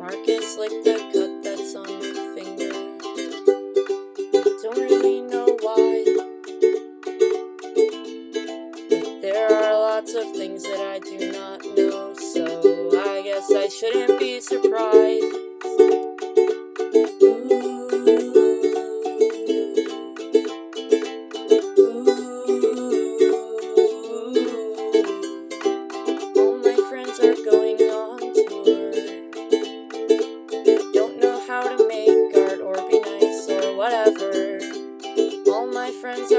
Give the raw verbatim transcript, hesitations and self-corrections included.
Marcus licked the cut that's on your finger. Don't really know why, but there are lots of things that I do not know, so I guess I shouldn't be surprised. All my friends are going on tour. Don't know how to make art or be nice or whatever. All my friends